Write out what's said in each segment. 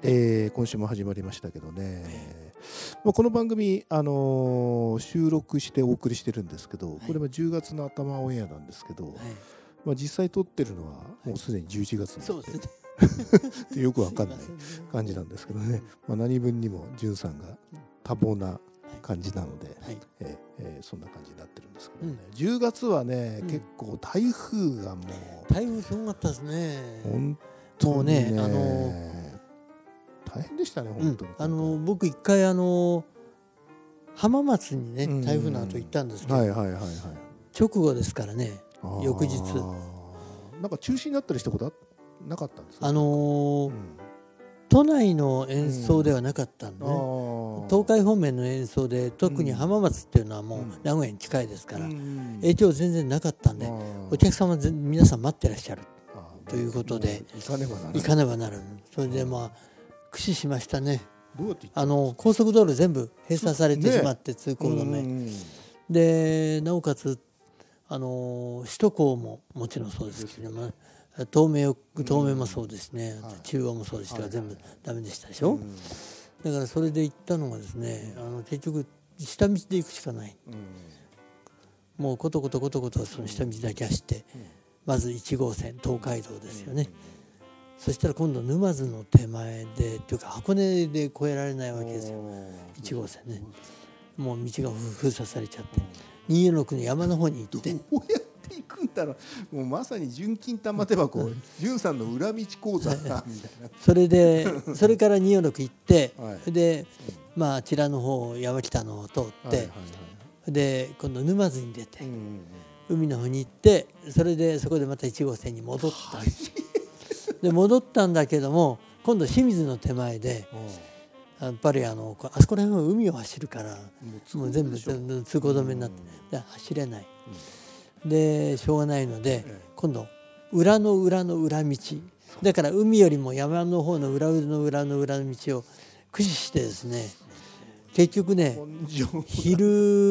今週も始まりましたけどね、この番組、収録してお送りしてるんですけど、これは10月の頭オンエアなんですけど、実際撮ってるのはもうすでに11月になってよくわかんない感じなんですけどね、何分にもじゅんさんが多忙な感じなので、そんな感じになってるんですけどね、10月はね、結構台風がもう台風すごかったですね。 本当にね、大変でしたね本当に。 僕一回浜松にね台風の後行ったんですけど、直後ですからね、翌日なんか中止になったりしたことなかったんですか？ 都内の演奏ではなかったんで、ね、東海方面の演奏で、特に浜松っていうのはもう名古屋に近いですから、影響全然なかったんで、お客様皆さん待ってらっしゃるということで、行かねばならぬ。それで駆使しましたね。 どうやって高速道路全部閉鎖されてしまって、通行止めで、なおかつ首都高ももちろんそうですけども、東名もそうですね、中央もそうでしたが、全部ダメでしたでしょ。だからそれで行ったのがですね、結局下道で行くしかない、もうことことその下道だけ走って、まず1号線東海道ですよね。そしたら今度沼津の手前でというか箱根で越えられないわけですよ、1号線ね。もう道が封鎖されちゃって、246の山の方に行って、 どうやって行くんだろう。もうまさに純金玉手箱、純さんの裏道講座みたいなそれから246行って、であちらの方山北の方を通って、で今度沼津に出て、海の方に行って、そこでまた1号線に戻った、で戻ったんだけども、今度清水の手前で、やっぱりあそこら辺は海を走るからもう全部通行止めになって走れない、でしょうがないので、今度裏の裏の裏道だから、海よりも山の方の裏の裏の裏の道を駆使してですね、結局ね、昼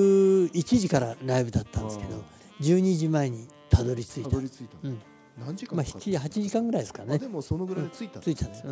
1時からライブだったんですけど、12時前にたどり着いた。 何時間かかった 8時間ぐらいですかね。 でもそのぐらいで着いたんですね。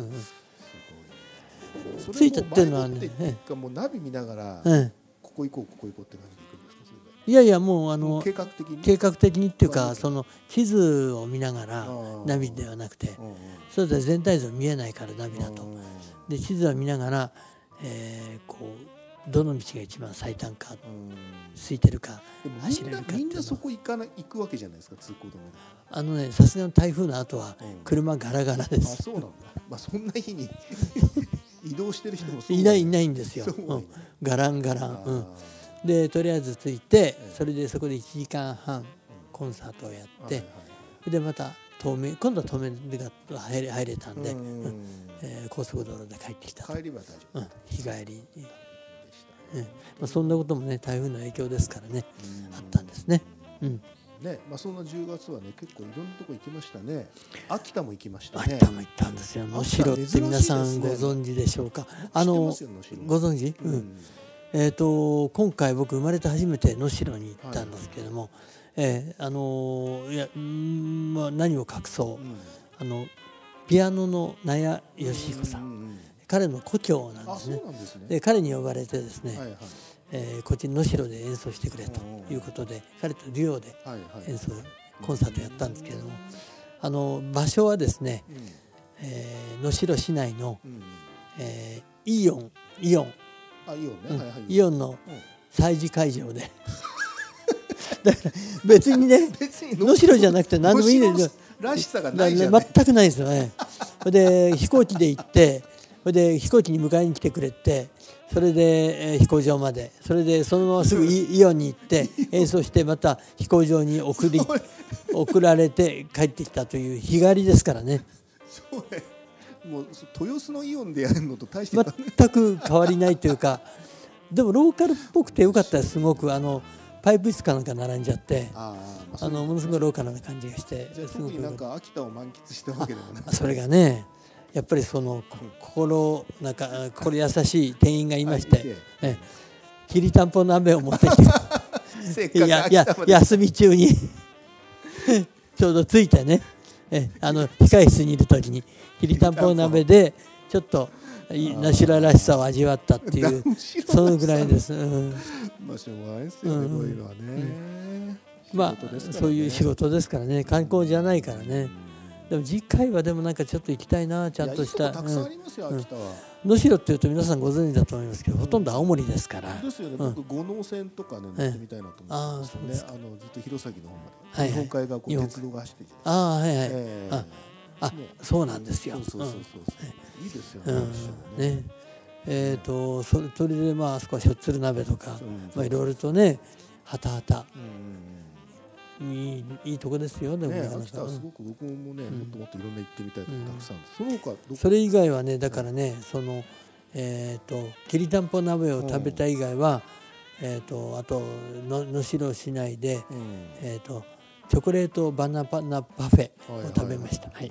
着いたっていうのはね、 もうナビ見ながら、ここ行こうって感じで行くんですか？ いやいや、もう計画的にっていうか、その地図を見ながら、ナビではなくて、それで全体像見えないからナビだと。で地図を見ながら、どの道が一番最短か、空いてるか走れるかっていうの。 みんなそこ行くわけじゃないですか、通行止めで。 さすがの台風の後は車ガラガラです。 そうなんだ。そんな日に移動してる人もいないんですよ。ガランガラン。でとりあえず着いて、それでそこで1時間半コンサートをやって、でまた今度は東名が入れたんで、高速道路で帰ってきた。 帰りは大丈夫。 日帰り。そんなこともね、台風の影響ですからね、あったんですね。 そんな10月はね、結構いろんなとこ行きましたね。秋田も行きましたね。 秋田も行ったんですよ。能代って皆さんご存知でしょうか？ご存知？今回僕生まれて初めて能代に行ったんですけども、何を隠そう、ピアノの納谷義彦さん、彼の故郷なんですね。で彼に呼ばれてですね、こっち能代で演奏してくれということで、彼とデュオでコンサートやったんですけれども、場所はですね、能代市内の、イオンの催事会場でだから別にね、能代じゃなくて何でもいいんですよ。 らしさがないじゃない。 全くないですよね。で飛行機で行って、で飛行機に迎えに来てくれて、それで、飛行場まで、それでそのまますぐイオンに行って演奏して、また飛行場に送られて帰ってきたという日帰りですからね。 もう豊洲のイオンでやるのと大して全く変わりないというか、でもローカルっぽくてよかったです。すごくパイプ椅子かなんか並んじゃって、ものすごいローカルな感じがして、 特になんか秋田を満喫したわけでもない。 それがね、やっぱりその心優しい店員がいまして、きりたんぽ鍋を持ってきて休み中にちょうど着いてね、控室にいる時にきりたんぽ鍋でちょっとナシュラらしさを味わったっていうそのぐらいです。 まあしょうがないですよね、こういうのはね。 まあそういう仕事ですからね、観光じゃないからね。でも次回はでもなんかちょっと行きたいな、ちゃんとした。 たくさんありますよ、秋田は。 能代っていうと皆さんご存知だと思いますけど、ほとんど青森ですから。 ですよね。僕五能線とかね乗ってみたいなと思うんですよね。ずっと弘前の方まで。日本海側鉄道が走ってるじゃないですか。 あ、そうなんですよ。 そう。いいですよね。それでまああそこはしょっつる鍋とか、まあいろいろとね、はたはた。いいとこですよ。でも秋田はすごく僕もね、もっともっといろんな行ってみたいとこたくさん。その他それ以外はね、だからね、そのきりたんぽ鍋を食べた以外は、あと能代市内でチョコレートバナナパフェを食べました。はい。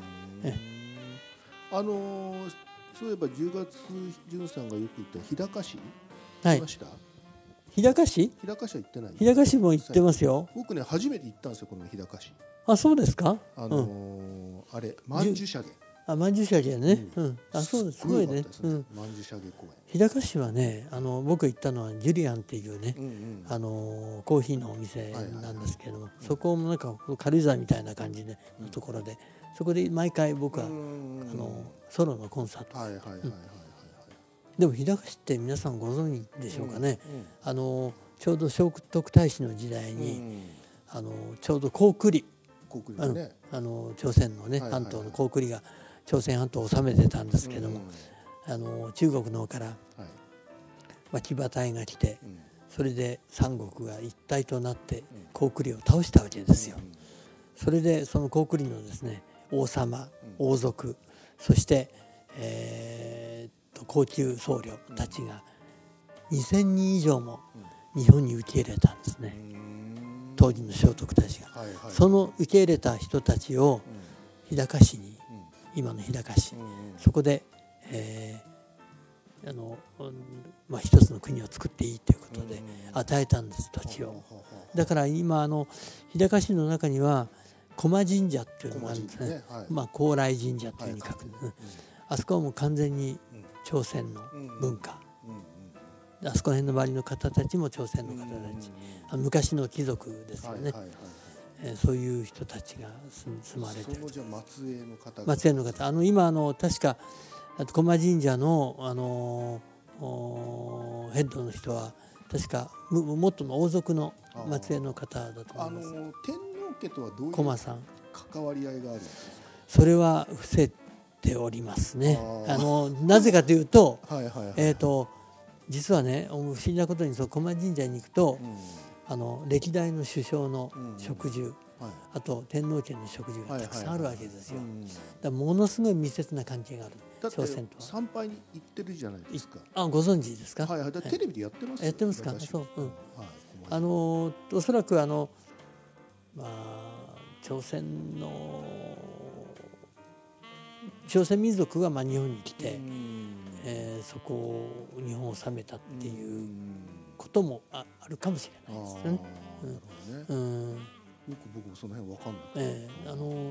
そういえば10月潤さんがよく行った日高市行きました？日高市？ 日高市は行ってない？ 日高市も行ってますよ。 僕ね初めて行ったんですよ、この日高市。 あ、そうですか？ あれ曼珠沙華。 曼珠沙華ね。あ、そうです。すごいね。 曼珠沙華公園。 日高市はね、僕行ったのはジュリアンっていうね、コーヒーのお店なんですけれども、そこもなんか軽井沢みたいな感じのところで、そこで毎回僕はソロのコンサート。でも日高市って皆さんご存知でしょうかね。ちょうど聖徳太子の時代にちょうど高句麗、朝鮮のね半島の高句麗が朝鮮半島を治めてたんですけども、中国の方から騎馬隊が来て、それで三国が一体となって高句麗を倒したわけですよ。それでその高句麗のですね王様、王族、そして高級僧侶たちが2000人以上も日本に受け入れたんですね、当時の聖徳太子が。その受け入れた人たちを日高市に、今の日高市、そこで一つの国を作っていいということで与えたんです、土地を。だから今日高市の中には駒神社っていうのがあるんですね。高麗神社というふうに書く。あそこはもう完全に朝鮮の文化、あそこら辺の周りの方たちも朝鮮の方たち、昔の貴族ですよね。そういう人たちが住まれている。 末裔の方。 末裔の方。今確か駒神社のヘッドの人は確か元の王族の末裔の方だと思います。 天皇家とはどういう関わり合いがあるんですか？ それは伏せておりますね。なぜかというと、実はね、不思議なことに駒神社に行くと、歴代の首相の植樹、あと天皇家の植樹がたくさんあるわけですよ。だからものすごい密接な関係がある。朝鮮とは。 参拝に行ってるじゃないですか。 ご存知ですか？ テレビでやってます。 やってますか？そう。おそらく朝鮮民族が日本に来て、そこを日本を治めたっていうこともあるかもしれないですね。 よく僕もその辺分かんない。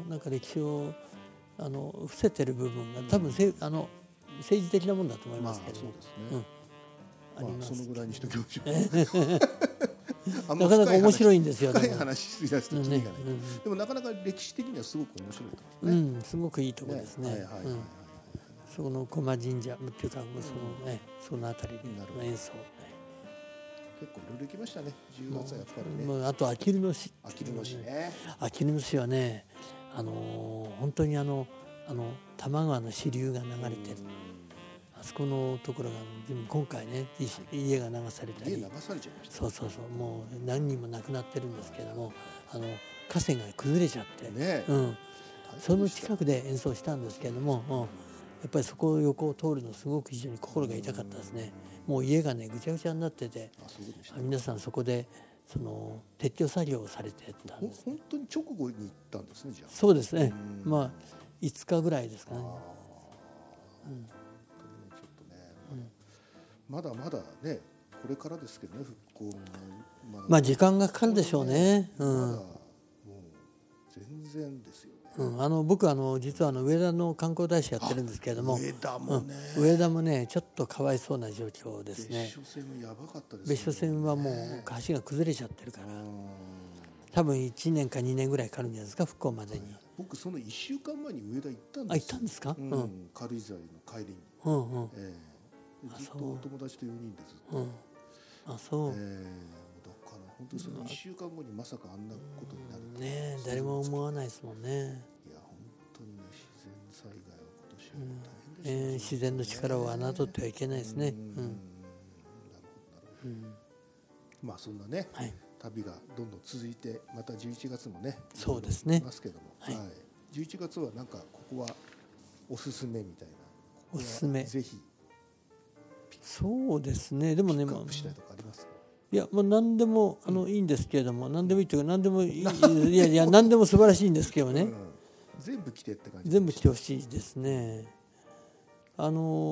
なんか歴史を伏せてる部分が多分政治的なものだと思いますけど。 そうですね。あります。そのぐらいにしときましょう。 なかなか面白いんですよ。 深い話しだすとキリがない。でもなかなか歴史的にはすごく面白いところですね。 すごくいいところですね。その駒神社っていうかそのあたりの演奏。 結構いろいろ行きましたね。10月はやっぱりね。 あとあきる野市。 あきる野市ね。 あきる野市はね、本当に多摩川の支流が流れてる。あそこのところが今回ね、家が流されたり。 家流されちゃいました。 そう。もう何人も亡くなってるんですけども、河川が崩れちゃって。その近くで演奏したんですけれども、やっぱりそこを横を通るのすごく非常に心が痛かったですね。もう家がねぐちゃぐちゃになってて、皆さんそこで撤去作業をされてたんです。 本当に直後に行ったんですね、じゃあ。 そうですね。5日ぐらいですかね。 まだまだね、これからですけどね、復興も。 時間がかかるでしょうね。 全然ですよね。 僕実は上田の観光大使やってるんですけれども、 上田もね、 上田もねちょっとかわいそうな状況ですね。 別所線もやばかったですね。 別所線はもう橋が崩れちゃってるから、多分1年か2年ぐらいかかるんじゃないですか、復興までに。 僕その1週間前に上田行ったんですよ。 行ったんですか？ 軽井沢の帰りに。ずっとお友達と4人でずっと。 あ、そう。 だから本当にその1週間後にまさかあんなことになるね、誰も思わないですもんね。 いや本当にね、自然災害は今年は大変ですね。 自然の力を侮ってはいけないですね。 なるほどなるほど。まあそんなね、旅がどんどん続いて、また11月もね、 そうですね。 ますけども、11月はなんかここはおすすめみたいな、 おすすめぜひそうですね。でもね、 ピックアップしたいとかありますか？ いや、もう何でもいいんですけれども、何でもいいというか何でもいいいや何でも素晴らしいんですけどね。 全部来てって感じ。 全部来てほしいですね。ち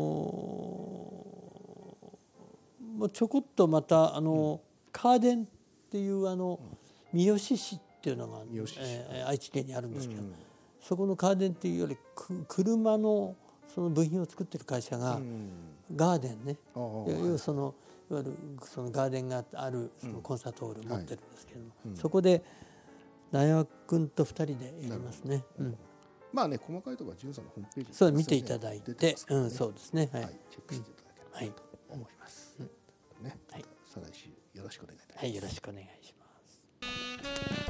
ょこっとまたカーデンっていう三好市っていうのが愛知県にあるんですけど、そこのカーデンっていうより車のその部品を作ってる会社がガーデンね、いわゆるそのガーデンがあるそのコンサートホール持ってるんですけども、そこで苗山君と2人でやりますね。 まあね、細かいところは潤さんのホームページでそう見ていただいて、そうですね。 チェックしていただければと思います。ね、再来週よろしくお願いいたします。 はい、よろしくお願いします。